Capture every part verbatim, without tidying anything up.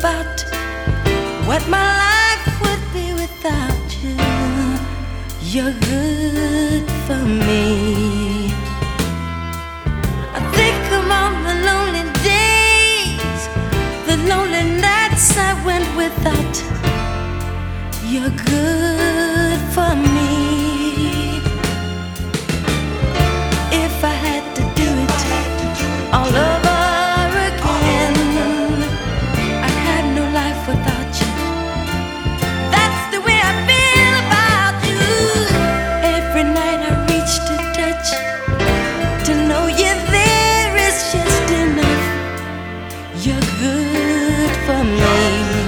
about what my life would be without you. You're good for me. I think of all the lonely days, the lonely nights I went without. You're good for me. If I had to do it all over again, I'd have no life without you. That's the way I feel about you. Every night I reach to touch, to know you're there is just enough. You're good for me.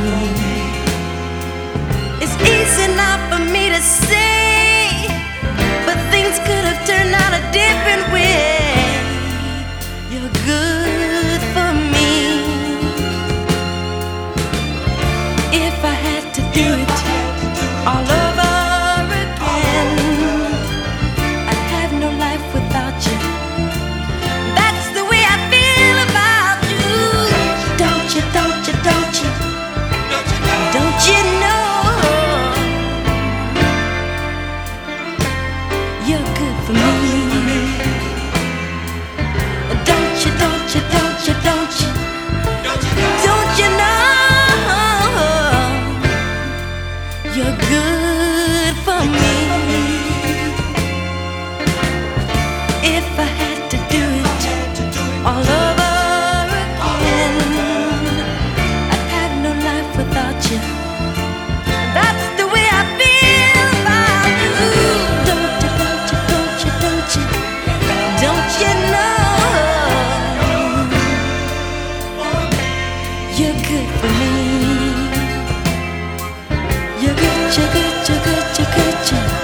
It's easy now for me to say, but things could have turned out a different way. You're good for me. If I had to do it all over again, I'd have no life without you. That's the way I feel about you. Don't you, don't you, don't you, don't you know you're good for me? Don't you, don't you, don't you, don't you, don't you know you're good for me? If I had to do it all over again, I'd have no life without you. That's the way I feel about you. Don't you, don't you, don't you, don't you, don't you know you're good for me? You're good, you're good, you're good, you're good, you're good.